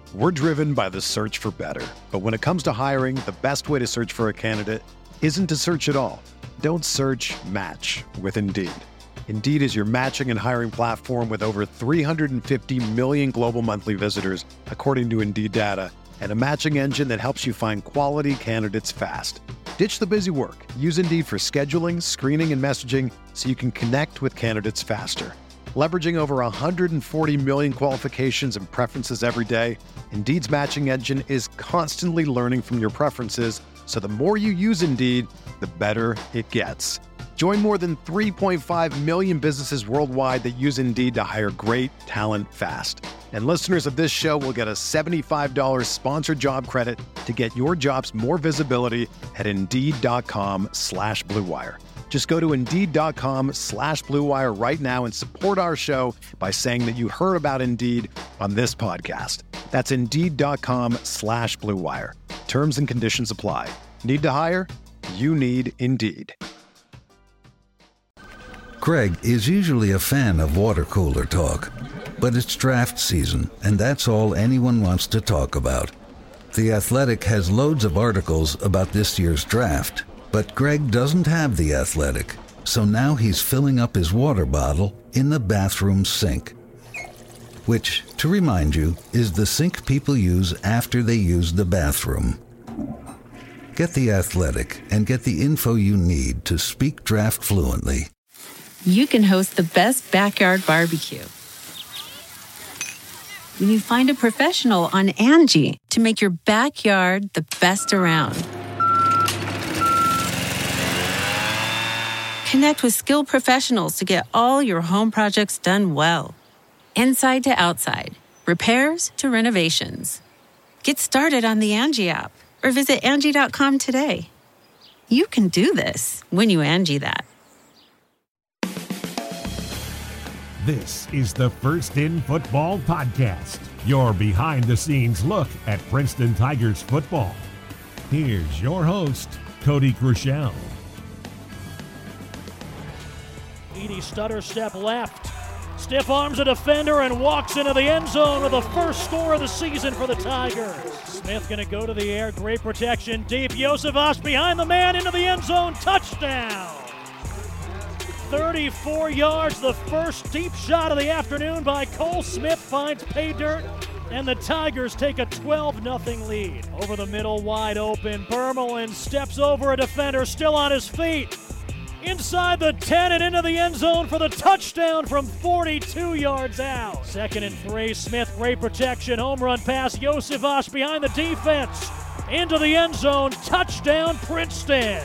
We're driven by the search for better. But when it comes to hiring, the best way to search for a candidate isn't to search at all. Don't search, match with Indeed. Indeed is your matching and hiring platform with over 350 million global monthly visitors, according to Indeed data, and a matching engine that helps you find quality candidates fast. Ditch the busy work. Use Indeed for scheduling, screening, and messaging so you can connect with candidates faster. Leveraging over 140 million qualifications and preferences every day, Indeed's matching engine is constantly learning from your preferences, so the more you use Indeed, the better it gets. Join more than 3.5 million businesses worldwide that use Indeed to hire great talent fast. And listeners of this show will get a $75 sponsored job credit to get your jobs more visibility at Indeed.com/Blue Wire. Just go to Indeed.com/Blue Wire right now and support our show by saying that you heard about Indeed on this podcast. That's Indeed.com/Blue Wire. Terms and conditions apply. Need to hire? You need Indeed. Greg is usually a fan of water cooler talk, but it's draft season, and that's all anyone wants to talk about. The Athletic has loads of articles about this year's draft, but Greg doesn't have The Athletic, so now he's filling up his water bottle in the bathroom sink, which, to remind you, is the sink people use after they use the bathroom. Get The Athletic and get the info you need to speak draft fluently. You can host the best backyard barbecue when you find a professional on Angie to make your backyard the best around. Connect with skilled professionals to get all your home projects done well. Inside to outside, repairs to renovations. Get started on the Angie app or visit Angie.com today. You can do this when you Angie that. This is the First In Football Podcast, your behind-the-scenes look at Princeton Tigers football. Here's your host, Cody Crushell. Edie stutter step left. Stiff arms a defender and walks into the end zone with the first score of the season for the Tigers. Smith going to go to the air. Great protection. Deep. Josefas behind the man into the end zone. Touchdown. 34 yards. The first deep shot of the afternoon by Cole Smith finds pay dirt. And the Tigers take a 12-0 lead. Over the middle, wide open. Bermelin steps over a defender, still on his feet. Inside the 10 and into the end zone for the touchdown from 42 yards out. 2nd and 3, Smith, great protection, home run pass, Josefas behind the defense. Into the end zone, touchdown Princeton.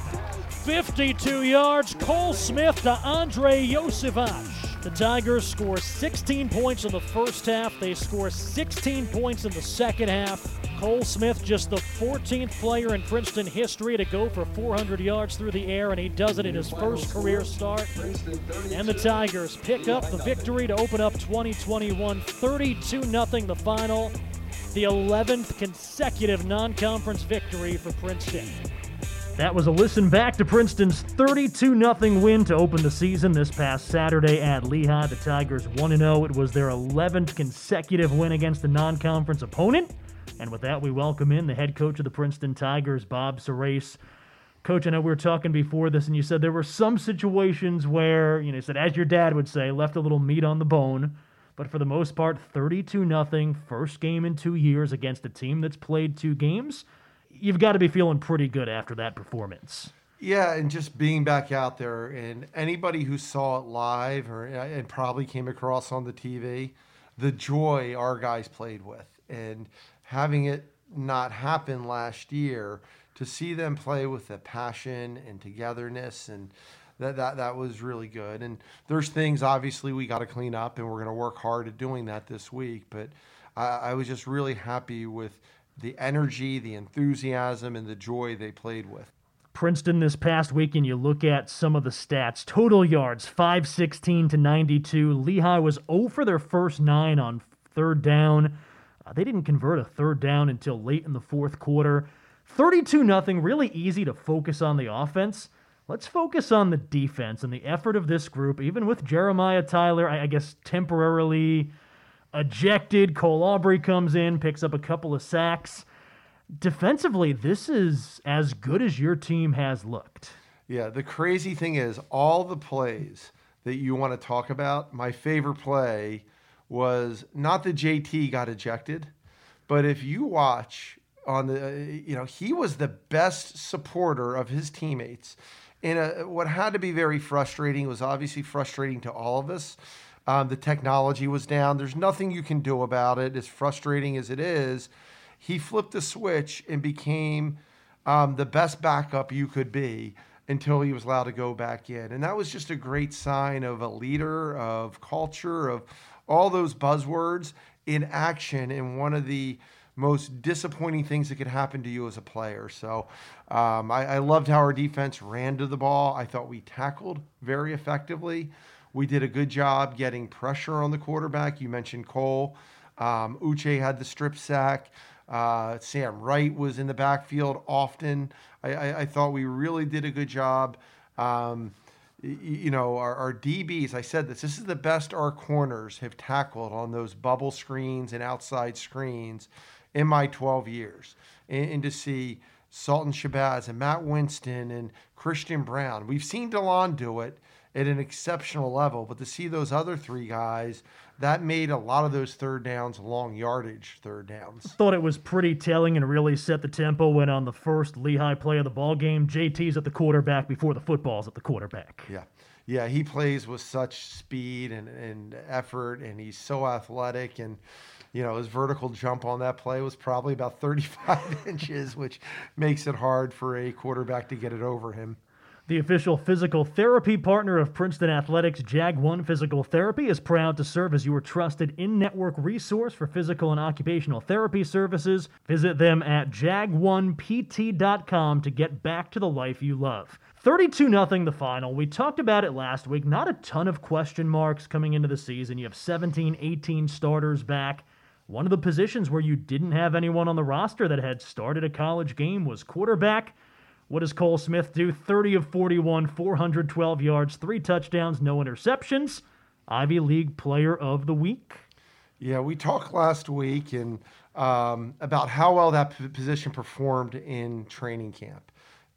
52 yards, Cole Smith to Andre Josefas. The Tigers score 16 points in the first half. They score 16 points in the second half. Cole Smith, just the 14th player in Princeton history to go for 400 yards through the air, and he does it in his first career start. And the Tigers pick up the victory to open up 2021, 32-0 the final, the 11th consecutive non-conference victory for Princeton. That was a listen back to Princeton's 32-0 win to open the season this past Saturday at Lehigh. The Tigers 1-0. It was their 11th consecutive win against a non-conference opponent. And with that, we welcome in the head coach of the Princeton Tigers, Bob Surace. Coach, I know we were talking before this, and you said there were some situations where, you said, as your dad would say, left a little meat on the bone. But for the most part, 32-0, first game in 2 years against a team that's played 2 games. You've got to be feeling pretty good after that performance. Yeah, and just being back out there, and anybody who saw it live and probably came across on the TV, the joy our guys played with, and having it not happen last year, to see them play with the passion and togetherness, and that was really good. And there's things obviously we got to clean up, and we're going to work hard at doing that this week. But I was just really happy with the energy, the enthusiasm, and the joy they played with. Princeton this past weekend, you look at some of the stats. Total yards, 516 to 92. Lehigh was 0 for their first 9 on third down. They didn't convert a third down until late in the fourth quarter. 32-0, really easy to focus on the offense. Let's focus on the defense and the effort of this group, even with Jeremiah Tyler, I guess, temporarily ejected. Cole Aubrey comes in, picks up a couple of sacks. Defensively, this is as good as your team has looked. Yeah, the crazy thing is all the plays that you want to talk about, my favorite play was not that JT got ejected, but if you watch on the, he was the best supporter of his teammates. And what had to be very frustrating, was obviously frustrating to all of us. The technology was down. There's nothing you can do about it. As frustrating as it is, he flipped the switch and became the best backup you could be until he was allowed to go back in. And that was just a great sign of a leader, of culture, of all those buzzwords in action, and one of the most disappointing things that could happen to you as a player. So I loved how our defense ran to the ball. I thought we tackled very effectively. We did a good job getting pressure on the quarterback. You mentioned Cole. Uche had the strip sack. Sam Wright was in the backfield often. I thought we really did a good job. Our DBs, I said this is the best our corners have tackled on those bubble screens and outside screens in my 12 years. And to see Sultan Shabazz and Matt Winston and Christian Brown, we've seen DeLon do it at an exceptional level, but to see those other three guys, that made a lot of those third downs long yardage third downs. Thought it was pretty telling and really set the tempo when on the first Lehigh play of the ball game, JT's at the quarterback before the football's at the quarterback. Yeah, he plays with such speed and effort, and he's so athletic, and his vertical jump on that play was probably about 35 inches, which makes it hard for a quarterback to get it over him. The official physical therapy partner of Princeton Athletics, Jag1 Physical Therapy, is proud to serve as your trusted in-network resource for physical and occupational therapy services. Visit them at jag1pt.com to get back to the life you love. 32-0 the final. We talked about it last week. Not a ton of question marks coming into the season. You have 17, 18 starters back. One of the positions where you didn't have anyone on the roster that had started a college game was quarterback. What does Cole Smith do? 30 of 41, 412 yards, 3 touchdowns, no interceptions. Ivy League Player of the Week. Yeah, we talked last week about how well that position performed in training camp.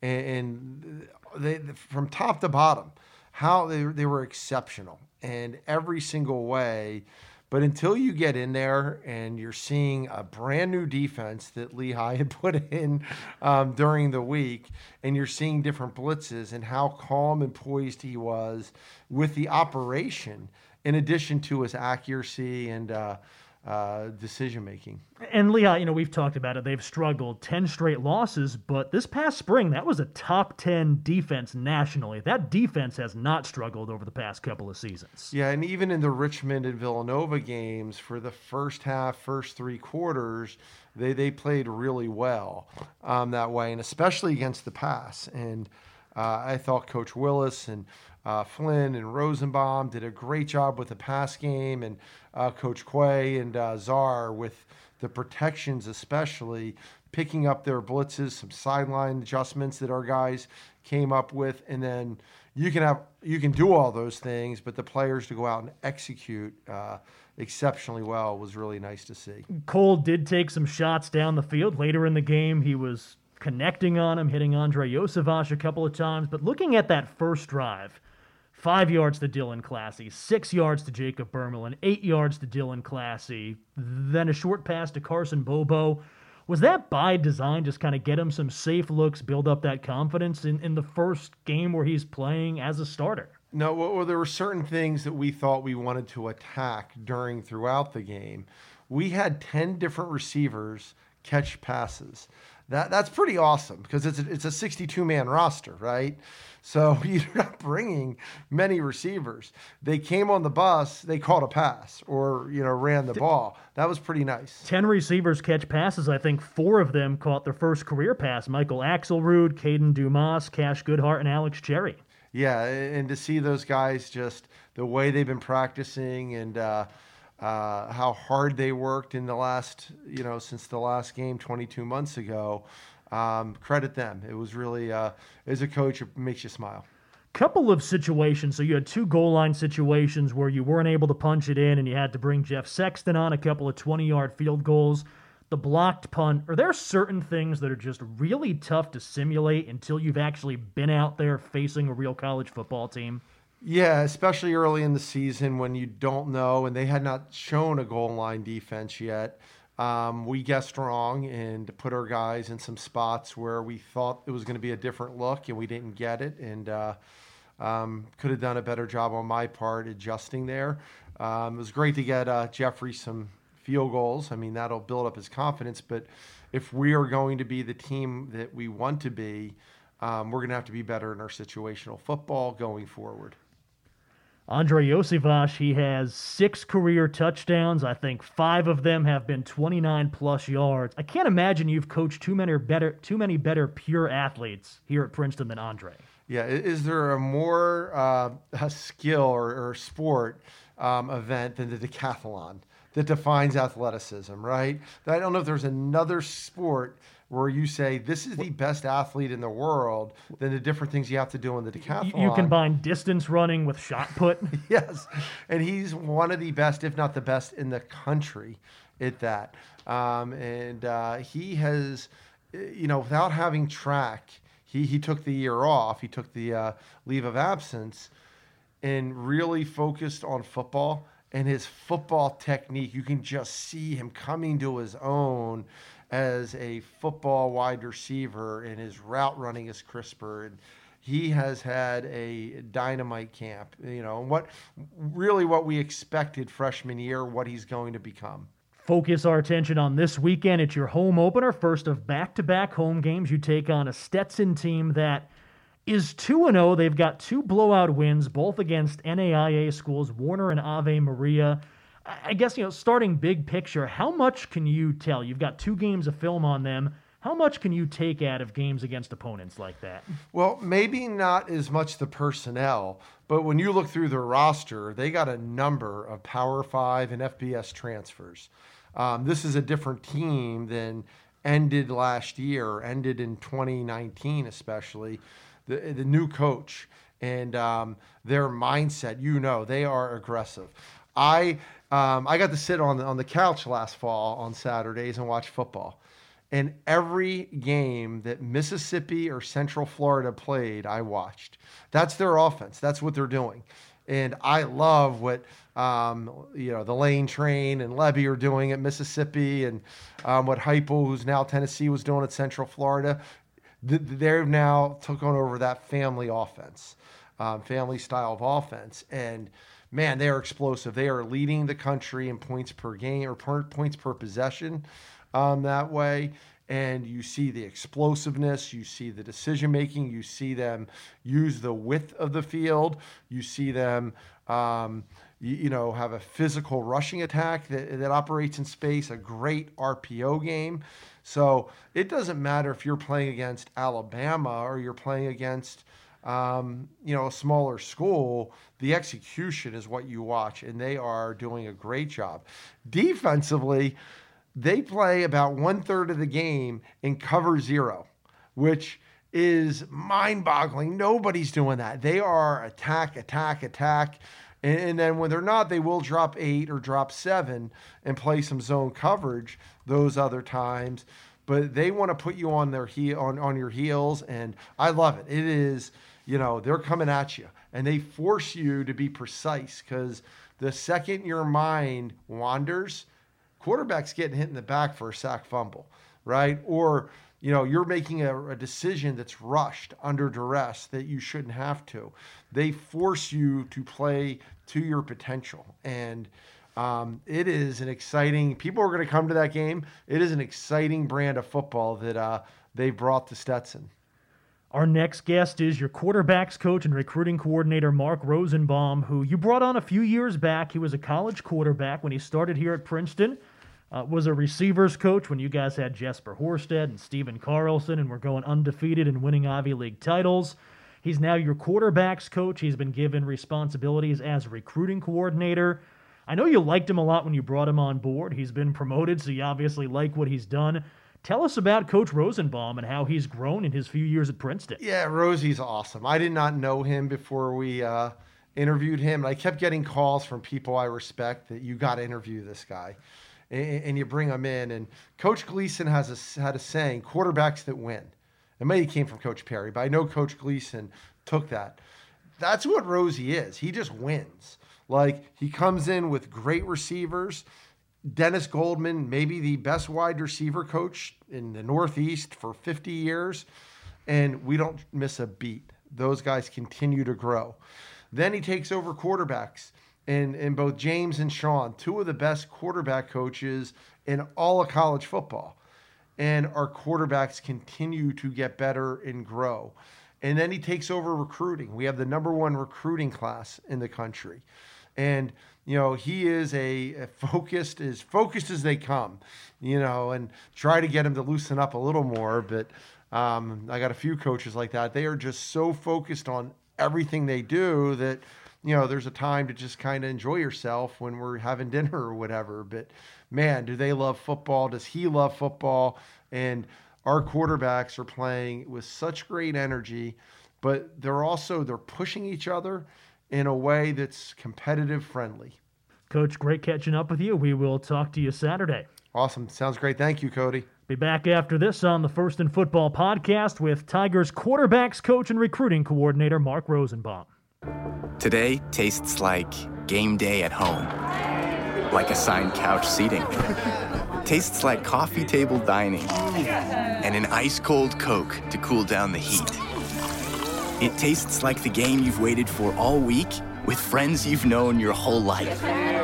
And they, from top to bottom, how they were exceptional in every single way. But until you get in there and you're seeing a brand new defense that Lehigh had put in during the week, and you're seeing different blitzes and how calm and poised he was with the operation, in addition to his accuracy and decision-making. And Lehigh, we've talked about it. They've struggled 10 straight losses, but this past spring, that was a top 10 defense nationally. That defense has not struggled over the past couple of seasons. Yeah, and even in the Richmond and Villanova games, for the first half, first 3 quarters, they played really well that way, and especially against the pass. And I thought Coach Willis and Flynn and Rosenbaum did a great job with the pass game, and Coach Quay and Czar with the protections, especially picking up their blitzes, some sideline adjustments that our guys came up with, and then you can do all those things, but the players to go out and execute exceptionally well was really nice to see. Cole did take some shots down the field later in the game. He was connecting on him, hitting Andre Yosevich a couple of times, but looking at that first drive, 5 yards to Dylan Classy, 6 yards to Jacob Bermelin, 8 yards to Dylan Classy, then a short pass to Carson Bobo. Was that by design, just kind of get him some safe looks, build up that confidence in the first game where he's playing as a starter? No, well, there were certain things that we thought we wanted to attack throughout the game. We had 10 different receivers catch passes. That's pretty awesome because it's a 62-man roster, right? So you're not bringing many receivers. They came on the bus, they caught a pass or, ran the ball. That was pretty nice. 10 receivers catch passes. I think 4 of them caught their first career pass. Michael Axelrod, Caden Dumas, Cash Goodhart, and Alex Cherry. Yeah, and to see those guys, just the way they've been practicing and how hard they worked in the last, since the last game 22 months ago, credit them. It was really, as a coach, it makes you smile. couple of situations. So you had 2 goal line situations where you weren't able to punch it in and you had to bring Jeff Sexton on, a couple of 20-yard field goals, the blocked punt. Are there certain things that are just really tough to simulate until you've actually been out there facing a real college football team? Yeah, especially early in the season when you don't know, and they had not shown a goal line defense yet. We guessed wrong and put our guys in some spots where we thought it was going to be a different look, and we didn't get it. And could have done a better job on my part adjusting there. It was great to get Jeffrey some field goals. I mean, that'll build up his confidence. But if we are going to be the team that we want to be, we're going to have to be better in our situational football going forward. Andrei Iosivas, he has 6 career touchdowns. I think 5 of them have been 29-plus yards. I can't imagine you've coached too many better pure athletes here at Princeton than Andrei. Yeah, is there a more a skill or sport event than the decathlon that defines athleticism, right? I don't know if there's another sport where you say this is the best athlete in the world than the different things you have to do in the decathlon. You combine distance running with shot put. Yes, and he's one of the best, if not the best, in the country at that. He has, without having track, he took the year off. He took the leave of absence and really focused on football and his football technique. You can just see him coming to his own as a football wide receiver, and his route running is crisper, and he has had a dynamite camp, and what we expected freshman year, what he's going to become. Focus our attention on this weekend. It's your home opener, first of back-to-back home games. You take on a Stetson team that is 2-0. They've got 2 blowout wins, both against NAIA schools, Warner and Ave Maria. I guess, starting big picture, how much can you tell? You've got 2 games of film on them. How much can you take out of games against opponents like that? Well, maybe not as much the personnel, but when you look through their roster, they got a number of Power 5 and FBS transfers. This is a different team than ended last year, ended in 2019 especially. The new coach and their mindset, they are aggressive. I got to sit on the couch last fall on Saturdays and watch football. And every game that Mississippi or Central Florida played, I watched. That's their offense. That's what they're doing. And I love what, the Lane Train and Levy are doing at Mississippi, and what Heupel, who's now Tennessee, was doing at Central Florida. They've now taken over that family offense, family style of offense. And man, they are explosive. They are leading the country in points per game or points per possession that way. And you see the explosiveness, you see the decision-making, you see them use the width of the field, you see them, have a physical rushing attack that operates in space, a great RPO game. So it doesn't matter if you're playing against Alabama or you're playing against, a smaller school. The execution is what you watch, and they are doing a great job. Defensively, they play about 1/3 of the game in cover 0, which is mind-boggling. Nobody's doing that. They are attack. And then when they're not, they will drop 8 or drop 7 and play some zone coverage those other times. But they want to put you on their on your heels, and I love it. It is, they're coming at you, and they force you to be precise, because the second your mind wanders, quarterback's getting hit in the back for a sack fumble, right? Or, you're making a decision that's rushed under duress that you shouldn't have to. They force you to play to your potential. And it is an exciting, people are going to come to that game. It is an exciting brand of football that they brought to Stetson. Our next guest is your quarterbacks coach and recruiting coordinator, Mark Rosenbaum, who you brought on a few years back. He was a college quarterback when he started here at Princeton. Was a receivers coach when you guys had Jesper Horsted and Stephen Carlson and were going undefeated and winning Ivy League titles. He's now your quarterbacks coach. He's been given responsibilities as a recruiting coordinator. I know you liked him a lot when you brought him on board. He's been promoted, so you obviously like what he's done. Tell us about Coach Rosenbaum and how he's grown in his few years at Princeton. Yeah, Rosie's awesome. I did not know him before we interviewed him. I kept getting calls from people I respect that you got to interview this guy. And you bring him in. And Coach Gleason had a saying, quarterbacks that win. It maybe came from Coach Perry, but I know Coach Gleason took that. That's what Rosie is. He just wins. Like, he comes in with great receivers. Dennis Goldman, maybe the best wide receiver coach in the Northeast for 50 years, and we don't miss a beat. Those guys continue to grow. Then he takes over quarterbacks, and both James and Sean, two of the best quarterback coaches in all of college football. And our quarterbacks continue to get better and grow. And then he takes over recruiting. We have the #1 recruiting class in the country. And, he is as focused as they come, and try to get him to loosen up a little more. But I got a few coaches like that. They are just so focused on everything they do that, there's a time to just kind of enjoy yourself when we're having dinner or whatever. But, man, do they love football? Does he love football? And our quarterbacks are playing with such great energy, but they're pushing each other in a way that's competitive friendly. Coach, great catching up with you. We will talk to you Saturday. Awesome. Sounds great. Thank you, Cody. Be back after this on the First in Football podcast with Tigers quarterbacks coach and recruiting coordinator Mark Rosenbaum. Today tastes like game day at home, like assigned couch seating. Tastes like coffee table dining and an ice-cold Coke to cool down the heat. It tastes like the game you've waited for all week with friends you've known your whole life.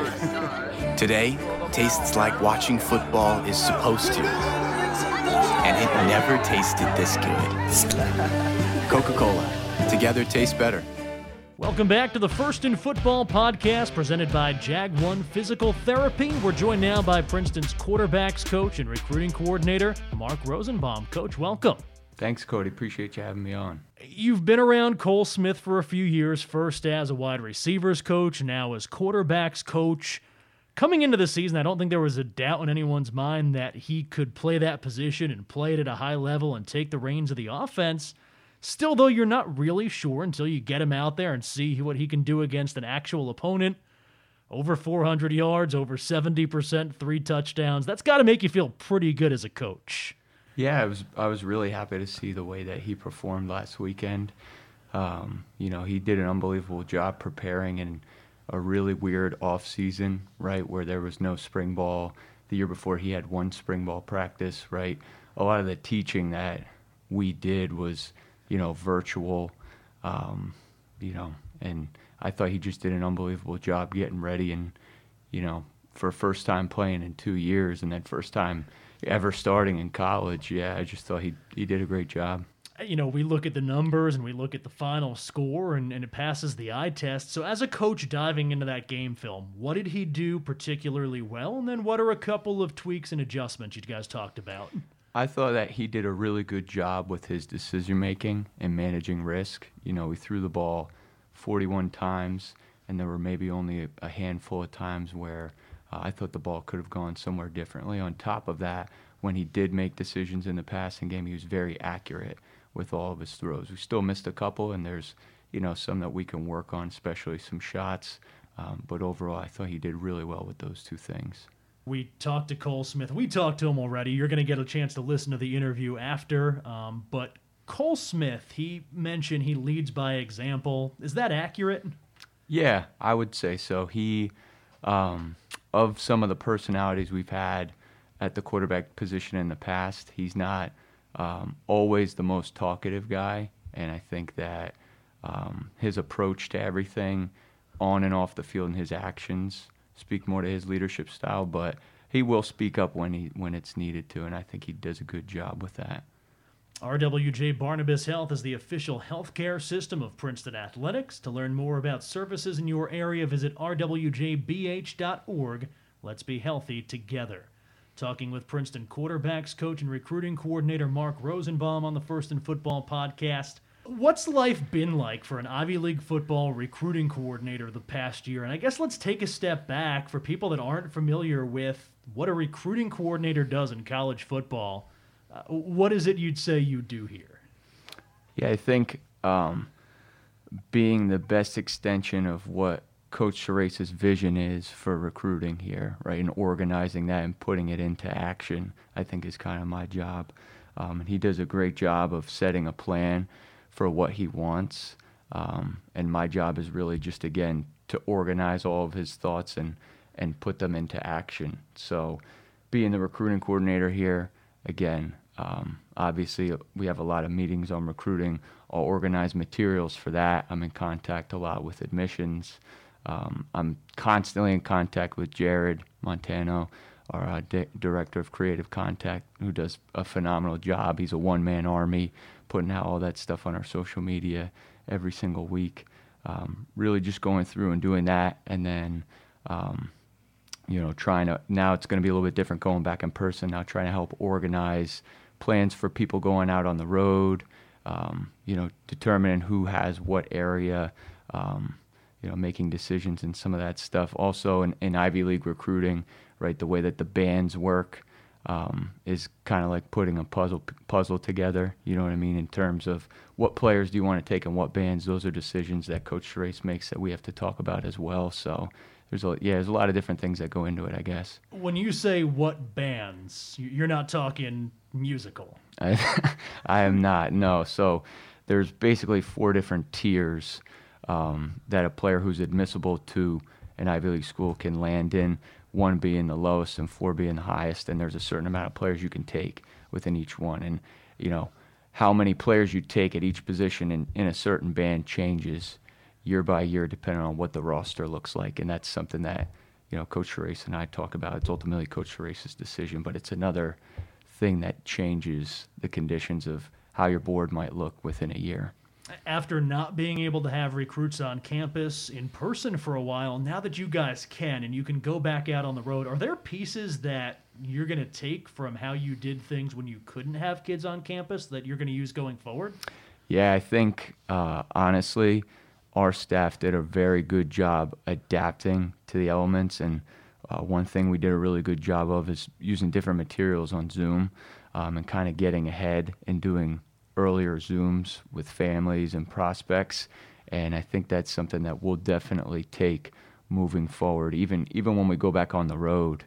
Today tastes like watching football is supposed to. And it never tasted this good. Coca-Cola. Together tastes better. Welcome back to the First in Football podcast presented by Jag1 Physical Therapy. We're joined now by Princeton's quarterbacks coach and recruiting coordinator, Mark Rosenbaum. Coach, welcome. Thanks, Cody. Appreciate you having me on. You've been around Cole Smith for a few years, first as a wide receivers coach, now as quarterbacks coach. Coming into the season, I don't think there was a doubt in anyone's mind that he could play that position and play it at a high level and take the reins of the offense. Still, though, you're not really sure until you get him out there and see what he can do against an actual opponent. Over 400 yards, over 70%, 3 touchdowns. That's got to make you feel pretty good as a coach. Yeah, I was really happy to see the way that he performed last weekend. He did an unbelievable job preparing in a really weird off season, right, where there was no spring ball. The year before he had 1 spring ball practice, right? A lot of the teaching that we did was, virtual, and I thought he just did an unbelievable job getting ready and, for first time playing in 2 years and then first time ever starting in college. Yeah, I just thought he did a great job. We look at the numbers and we look at the final score and it passes the eye test. So as a coach diving into that game film, what did he do particularly well? And then what are a couple of tweaks and adjustments you guys talked about? I thought that he did a really good job with his decision-making and managing risk. We threw the ball 41 times, and there were maybe only a handful of times where I thought the ball could have gone somewhere differently. On top of that, when he did make decisions in the passing game, he was very accurate with all of his throws. We still missed a couple, and there's some that we can work on, especially some shots. But overall, I thought he did really well with those 2 things. We talked to Cole Smith. We talked to him already. You're going to get a chance to listen to the interview after. But Cole Smith, he mentioned he leads by example. Is that accurate? Yeah, I would say so. He, of some of the personalities we've had at the quarterback position in the past, he's not always the most talkative guy. And I think that his approach to everything on and off the field and his actions speak more to his leadership style, but he will speak up when it's needed to, and I think he does a good job with that. RWJ Barnabas Health is the official healthcare system of Princeton Athletics. To learn more about services in your area, visit rwjbh.org. Let's be healthy together. Talking with Princeton quarterbacks coach and recruiting coordinator Mark Rosenbaum on the First in Football podcast. What's life been like for an Ivy League football recruiting coordinator the past year? And I guess let's take a step back for people that aren't familiar with what a recruiting coordinator does in college football. What is it you'd say you do here? Yeah, I think being the best extension of what Coach Surace's vision is for recruiting here, right, and organizing that and putting it into action, I think is kind of my job. And he does a great job of setting a plan for what he wants. And my job is really just, again, to organize all of his thoughts and put them into action. So being the recruiting coordinator here, again, obviously we have a lot of meetings on recruiting. I'll organize materials for that. I'm in contact a lot with admissions. I'm constantly in contact with Jared Montano, our director of creative contact, who does a phenomenal job. He's a one-man army, putting out all that stuff on our social media every single week. Really just going through and doing that, and then trying to, now it's going to be a little bit different going back in person, now trying to help organize plans for people going out on the road, determining who has what area, making decisions and some of that stuff. Also in Ivy League recruiting, right, the way that the bands work is kind of like putting a puzzle together, you know what I mean, in terms of what players do you want to take and what bands. Those are decisions that Coach Surace makes that we have to talk about as well. So there's a lot of different things that go into it, I guess. When you say what bands, you're not talking musical. I am not, no. So there's basically 4 different tiers that a player who's admissible to an Ivy League school can land in, 1 being the lowest and 4 being the highest, and there's a certain amount of players you can take within each one. And, how many players you take at each position in a certain band changes year by year depending on what the roster looks like, and that's something that, Coach Surace and I talk about. It's ultimately Coach Surace's decision, but it's another thing that changes the conditions of how your board might look within a year. After not being able to have recruits on campus in person for a while, now that you guys can and you can go back out on the road, are there pieces that you're going to take from how you did things when you couldn't have kids on campus that you're going to use going forward? Yeah, I think, honestly, our staff did a very good job adapting to the elements. And one thing we did a really good job of is using different materials on Zoom and kind of getting ahead and doing earlier Zooms with families and prospects, and I think that's something that we'll definitely take moving forward. Even when we go back on the road,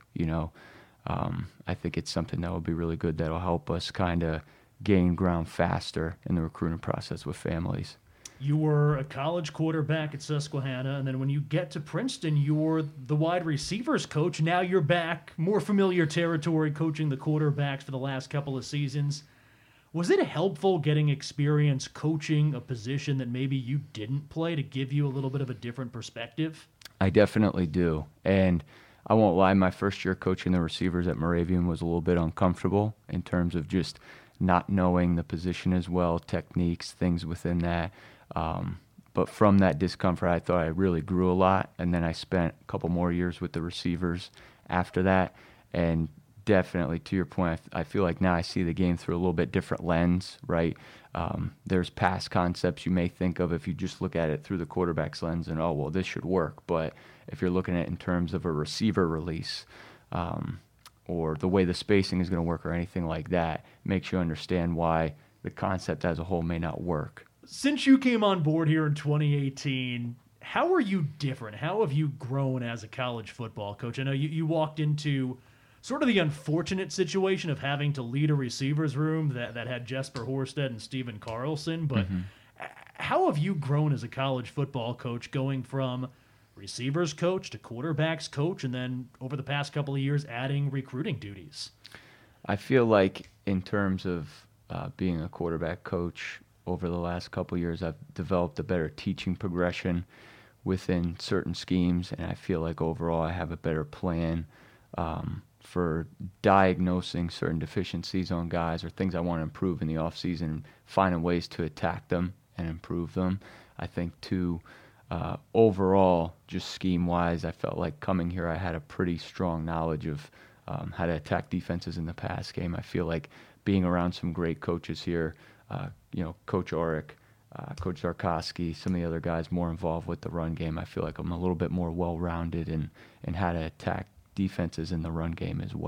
I think it's something that will be really good that'll help us kind of gain ground faster in the recruiting process with families. You were a college quarterback at Susquehanna, and then when you get to Princeton, you're the wide receivers coach. Now you're back, more familiar territory, coaching the quarterbacks for the last couple of seasons. Was it helpful getting experience coaching a position that maybe you didn't play to give you a little bit of a different perspective? I definitely do. And I won't lie, my first year coaching the receivers at Moravian was a little bit uncomfortable in terms of just not knowing the position as well, techniques, things within that. But from that discomfort, I thought I really grew a lot. And then I spent a couple more years with the receivers after that. And definitely, to your point, I feel like now I see the game through a little bit different lens, right? There's past concepts you may think of if you just look at it through the quarterback's lens and, oh, well, this should work. But if you're looking at it in terms of a receiver release or the way the spacing is going to work or anything like that, it makes you understand why the concept as a whole may not work. Since you came on board here in 2018, how are you different? How have you grown as a college football coach? I know you walked into sort of the unfortunate situation of having to lead a receivers room that had Jesper Horsted and Steven Carlson, but how have you grown as a college football coach going from receivers coach to quarterbacks coach and then over the past couple of years adding recruiting duties? I feel like in terms of being a quarterback coach over the last couple of years, I've developed a better teaching progression within certain schemes, and I feel like overall I have a better plan for diagnosing certain deficiencies on guys or things I want to improve in the offseason, finding ways to attack them and improve them. I think, too, overall, just scheme-wise, I felt like coming here I had a pretty strong knowledge of how to attack defenses in the pass game. I feel like being around some great coaches here, Coach Orick, Coach Zarkowski, some of the other guys more involved with the run game, I feel like I'm a little bit more well-rounded in how to attack defenses in the run game as well.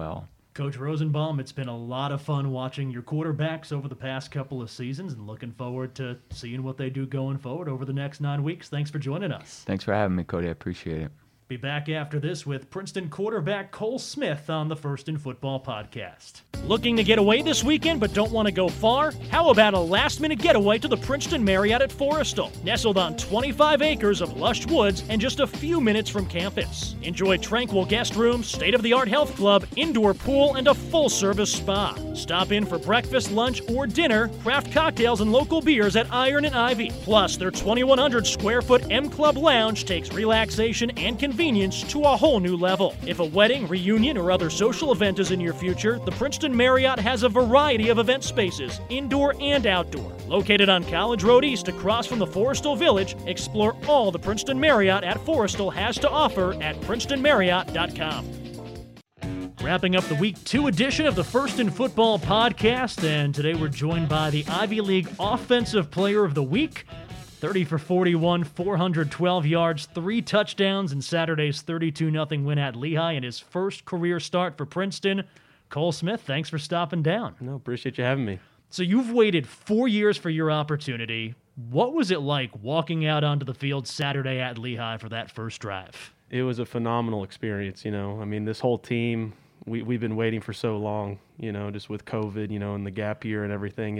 Coach Rosenbaum, it's been a lot of fun watching your quarterbacks over the past couple of seasons and looking forward to seeing what they do going forward over the next 9 weeks. Thanks for joining us. Thanks for having me, Cody. I appreciate it. Be back after this with Princeton quarterback Cole Smith on the First in Football podcast. Looking to get away this weekend but don't want to go far? How about a last-minute getaway to the Princeton Marriott at Forrestal, nestled on 25 acres of lush woods and just a few minutes from campus. Enjoy tranquil guest rooms, state-of-the-art health club, indoor pool, and a full-service spa. Stop in for breakfast, lunch, or dinner, craft cocktails, and local beers at Iron and Ivy. Plus, their 2,100-square-foot M Club lounge takes relaxation and convenience to a whole new level. If a wedding, reunion, or other social event is in your future, the Princeton Marriott has a variety of event spaces, indoor and outdoor. Located on College Road East across from the Forrestal Village, explore all the Princeton Marriott at Forrestal has to offer at PrincetonMarriott.com. Wrapping up the Week 2 edition of the First in Football podcast, and today we're joined by the Ivy League Offensive Player of the Week. 30 for 41, 412 yards, 3 touchdowns in Saturday's 32-0 win at Lehigh in his first career start for Princeton. Cole Smith, thanks for stopping down. No, appreciate you having me. So you've waited 4 years for your opportunity. What was it like walking out onto the field Saturday at Lehigh for that first drive? It was a phenomenal experience, I mean, this whole team, we've been waiting for so long, just with COVID, and the gap year and everything.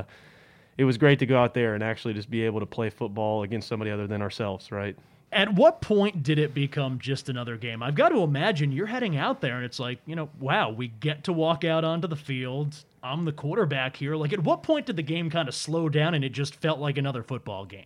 It was great to go out there and actually just be able to play football against somebody other than ourselves, right? At what point did it become just another game? I've got to imagine you're heading out there and it's like, wow, we get to walk out onto the field. I'm the quarterback here. Like, at what point did the game kind of slow down and it just felt like another football game?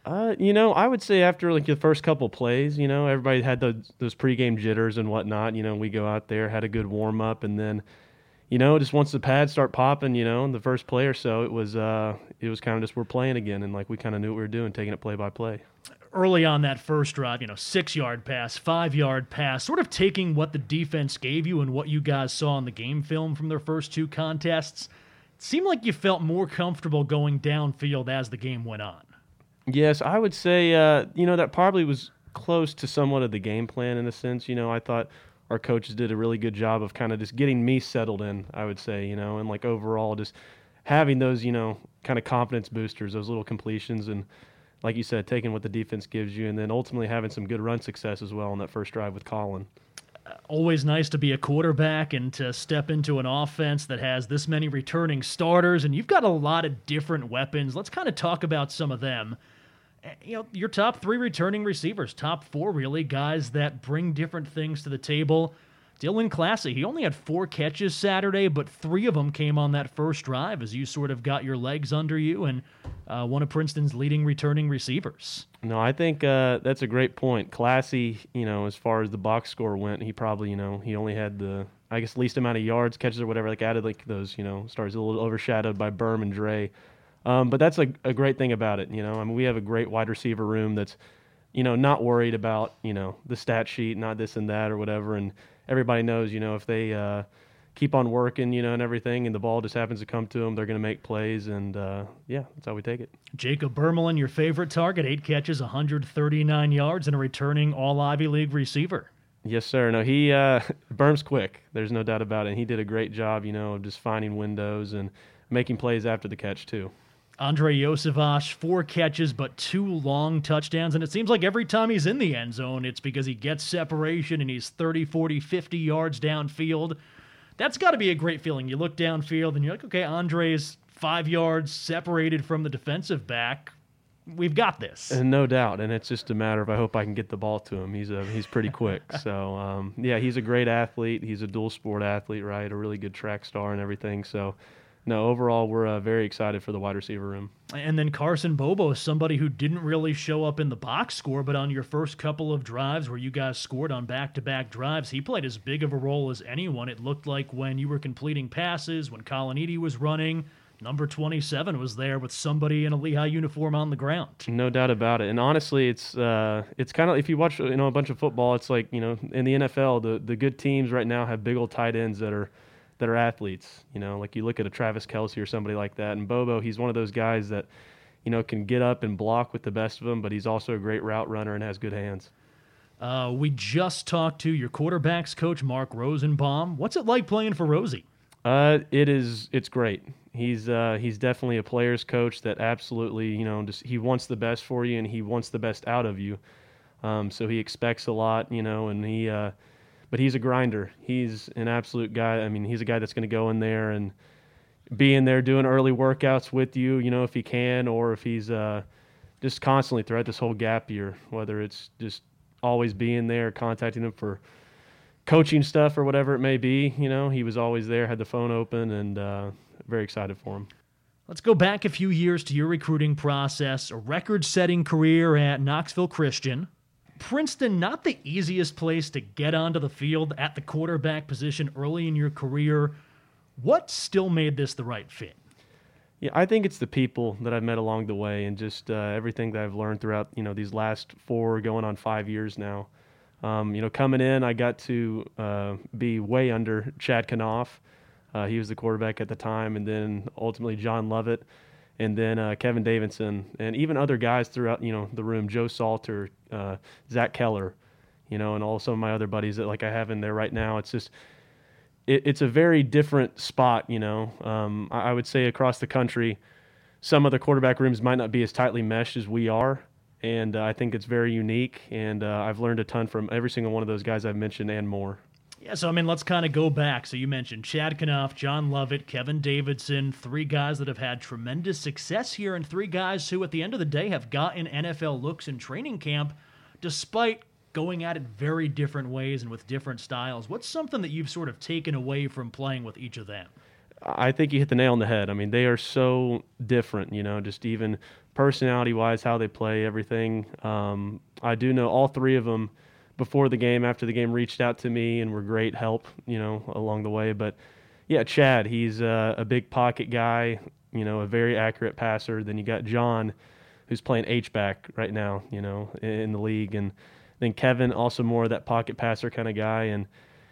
I would say after the first couple plays, everybody had those pregame jitters and whatnot. We go out there, had a good warm up, and then, just once the pads start popping, in the first play or so, it was kind of just we're playing again, and we kind of knew what we were doing, taking it play by play. Early on that first drive, 6-yard pass, 5-yard pass, sort of taking what the defense gave you and what you guys saw in the game film from their first 2 contests. It seemed like you felt more comfortable going downfield as the game went on. Yes, I would say, that probably was close to somewhat of the game plan in a sense. I thought our coaches did a really good job of kind of just getting me settled in, I would say, and overall just having those, kind of confidence boosters, those little completions, and like you said, taking what the defense gives you, and then ultimately having some good run success as well on that first drive with Colin. Always nice to be a quarterback and to step into an offense that has this many returning starters, and you've got a lot of different weapons. Let's kind of talk about some of them. Your top 3 returning receivers, top 4 really, guys that bring different things to the table. Dylan Classy, he only had 4 catches Saturday, but 3 of them came on that first drive as you sort of got your legs under you and one of Princeton's leading returning receivers. No, I think that's a great point. Classy, as far as the box score went, he probably, he only had the, least amount of yards, catches or whatever, added those, stars a little overshadowed by Berm and Dre. But that's a great thing about it, we have a great wide receiver room that's, not worried about, the stat sheet, not this and that or whatever, and everybody knows, if they keep on working, and everything, and the ball just happens to come to them, they're going to make plays, and that's how we take it. Jacob Bermelin, your favorite target, 8 catches, 139 yards, and a returning All-Ivy League receiver. Yes, sir. No, he Berm's quick. There's no doubt about it. And he did a great job, of just finding windows and making plays after the catch, too. Andre Yosevach, 4 catches, but 2 long touchdowns. And it seems like every time he's in the end zone, it's because he gets separation and he's 30, 40, 50 yards downfield. That's got to be a great feeling. You look downfield and you're like, okay, Andre's 5 yards separated from the defensive back. We've got this. And no doubt. And it's just a matter of I hope I can get the ball to him. He's pretty quick. So, he's a great athlete. He's a dual sport athlete, right? A really good track star and everything. So, no, overall, we're very excited for the wide receiver room. And then Carson Bobo is somebody who didn't really show up in the box score, but on your first couple of drives where you guys scored on back-to-back drives, he played as big of a role as anyone. It looked like when you were completing passes, when Colin Eady was running, number 27 was there with somebody in a Lehigh uniform on the ground. No doubt about it. And honestly, it's kind of, if you watch a bunch of football, it's like, in the NFL, the good teams right now have big old tight ends that are athletes, like you look at a Travis Kelce or somebody like that. And Bobo, he's one of those guys that, can get up and block with the best of them, but he's also a great route runner and has good hands. We just talked to your quarterback's coach, Mark Rosenbaum. What's it like playing for Rosie? It's great. He's definitely a player's coach that absolutely, he wants the best for you and he wants the best out of you. So he expects a lot, and but he's a grinder. He's an absolute guy. I mean, he's a guy that's going to go in there and be in there doing early workouts with you, if he can, or if he's just constantly throughout this whole gap year, whether it's just always being there, contacting him for coaching stuff or whatever it may be. He was always there, had the phone open, and very excited for him. Let's go back a few years to your recruiting process, a record-setting career at Knoxville Christian. Princeton, not the easiest place to get onto the field at the quarterback position early in your career. What still made this the right fit? Yeah, I think it's the people that I've met along the way and just everything that I've learned throughout, these last 4 going on 5 years now. Coming in, I got to be way under Chad Knopf. He was the quarterback at the time, and then ultimately John Lovett, and then Kevin Davidson, and even other guys throughout, the room, Joe Salter, Zach Keller, and all some of my other buddies that I have in there right now. It's just, it's a very different spot, I would say across the country, some of the quarterback rooms might not be as tightly meshed as we are, and I think it's very unique, and I've learned a ton from every single one of those guys I've mentioned and more. Yeah, so, let's kind of go back. So you mentioned Chad Knopf, John Lovett, Kevin Davidson, 3 guys that have had tremendous success here, and 3 guys who, at the end of the day, have gotten NFL looks in training camp, despite going at it very different ways and with different styles. What's something that you've sort of taken away from playing with each of them? I think you hit the nail on the head. They are so different, just even personality-wise, how they play, everything. I do know all 3 of them before the game, after the game, reached out to me and were great help, along the way. But, yeah, Chad, he's a big pocket guy, a very accurate passer. Then you got John, who's playing H-back right now, in the league. And then Kevin, also more of that pocket passer kind of guy. And,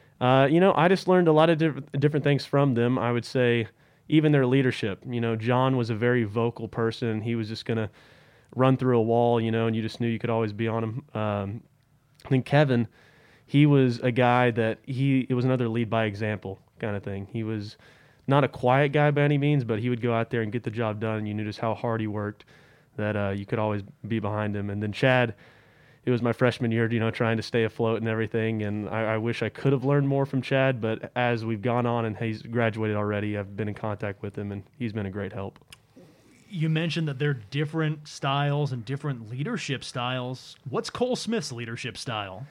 I just learned a lot of different things from them. I would say even their leadership. John was a very vocal person. He was just going to run through a wall, and you just knew you could always be on him. I think Kevin, he was a guy that it was another lead by example kind of thing. He was not a quiet guy by any means, but he would go out there and get the job done. You knew just how hard he worked, that you could always be behind him. And then Chad, it was my freshman year, trying to stay afloat and everything. And I wish I could have learned more from Chad, but as we've gone on and he's graduated already, I've been in contact with him, and he's been a great help. You mentioned that there are different styles and different leadership styles. What's Cole Smith's leadership style?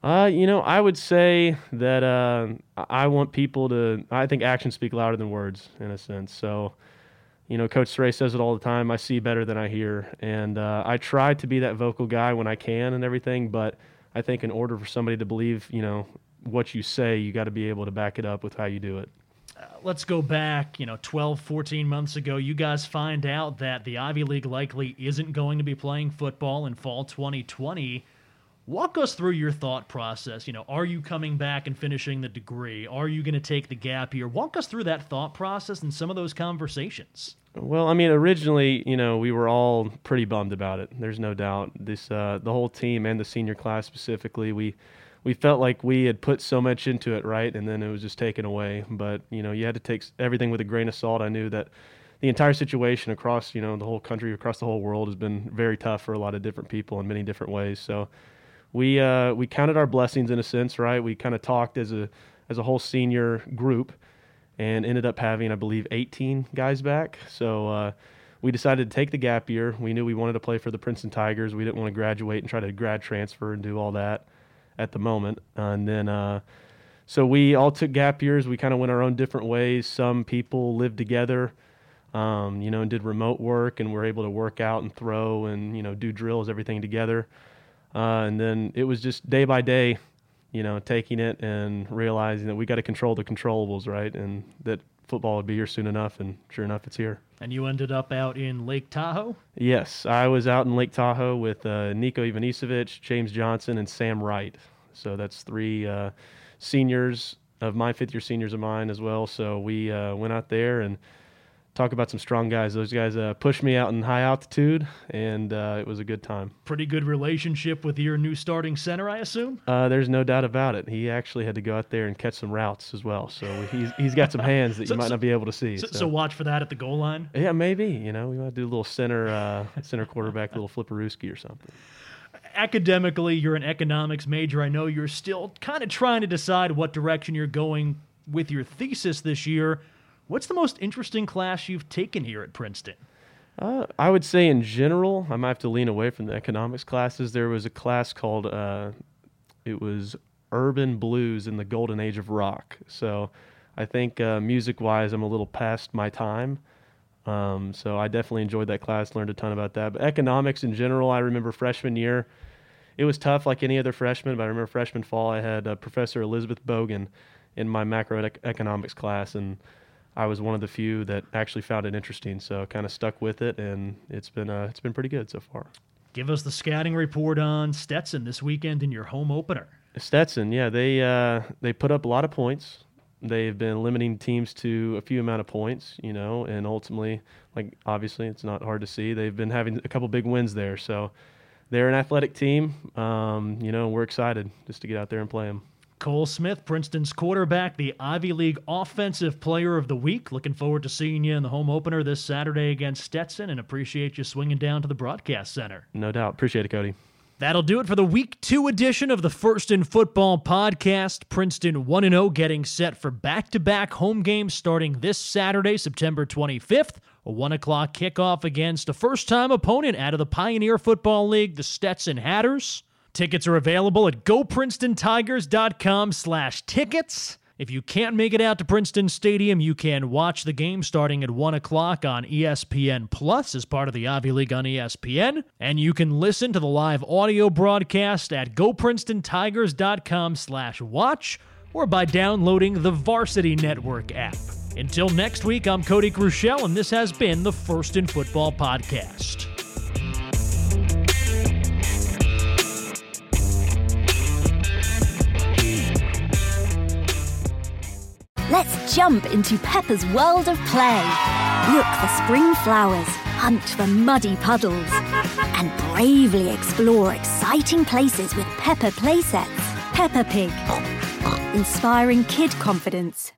I would say that I want people to – I think actions speak louder than words in a sense. So, Coach Stray says it all the time, I see better than I hear. And I try to be that vocal guy when I can and everything, but I think in order for somebody to believe, what you say, you got to be able to back it up with how you do it. Let's go back, 12, 14 months ago. You guys find out that the Ivy League likely isn't going to be playing football in fall 2020. Walk us through your thought process. Are you coming back and finishing the degree? Are you going to take the gap year? Walk us through that thought process and some of those conversations. Well, originally, we were all pretty bummed about it. There's no doubt. The whole team and the senior class specifically, we felt like we had put so much into it, right? And then it was just taken away. But, you had to take everything with a grain of salt. I knew that the entire situation across, the whole country, across the whole world has been very tough for a lot of different people in many different ways. So we counted our blessings in a sense, right? We kind of talked as a whole senior group and ended up having, I believe, 18 guys back. So we decided to take the gap year. We knew we wanted to play for the Princeton Tigers. We didn't want to graduate and try to grad transfer and do all that at the moment. And then so we all took gap years. We kind of went our own different ways. Some people lived together, and did remote work and were able to work out and throw and, do drills, everything together. And then it was just day by day, taking it and realizing that we got to control the controllables, right? And that football would be here soon enough, and sure enough, it's here. And you ended up out in Lake Tahoe? Yes, I was out in Lake Tahoe with Nico Ivanisevic, James Johnson, and Sam Wright. So that's 3 seniors of mine, fifth-year seniors of mine as well. So we went out there and talk about some strong guys. Those guys pushed me out in high altitude, and it was a good time. Pretty good relationship with your new starting center, I assume? There's no doubt about it. He actually had to go out there and catch some routes as well. So he's got some hands that you might not be able to see. So watch for that at the goal line? Yeah, maybe. We might do a little center quarterback, a little flipperooski or something. Academically, you're an economics major. I know you're still kind of trying to decide what direction you're going with your thesis this year. What's the most interesting class you've taken here at Princeton? I would say in general, I might have to lean away from the economics classes. There was a class called, it was Urban Blues in the Golden Age of Rock. So I think music-wise, I'm a little past my time. So I definitely enjoyed that class, learned a ton about that. But economics in general, I remember freshman year, it was tough like any other freshman, but I remember freshman fall, I had Professor Elizabeth Bogan in my macroeconomics class, and I was one of the few that actually found it interesting, so kind of stuck with it, and it's been pretty good so far. Give us the scouting report on Stetson this weekend in your home opener. Stetson, yeah, they put up a lot of points. They've been limiting teams to a few amount of points, and ultimately, obviously, it's not hard to see. They've been having a couple big wins there, so they're an athletic team. We're excited just to get out there and play them. Cole Smith, Princeton's quarterback, the Ivy League Offensive Player of the Week. Looking forward to seeing you in the home opener this Saturday against Stetson, and appreciate you swinging down to the broadcast center. No doubt. Appreciate it, Cody. That'll do it for the Week 2 edition of the First in Football podcast. Princeton 1-0 getting set for back-to-back home games starting this Saturday, September 25th. A 1 o'clock kickoff against a first-time opponent out of the Pioneer Football League, the Stetson Hatters. Tickets are available at goprincetontigers.com/tickets. If you can't make it out to Princeton Stadium, you can watch the game starting at 1 o'clock on ESPN Plus as part of the Ivy League on ESPN. And you can listen to the live audio broadcast at goprincetontigers.com/watch or by downloading the Varsity Network app. Until next week, I'm Cody Crushell, and this has been the First in Football podcast. Let's jump into Peppa's world of play. Look for spring flowers, hunt for muddy puddles, and bravely explore exciting places with Peppa Playsets. Peppa Pig, inspiring kid confidence.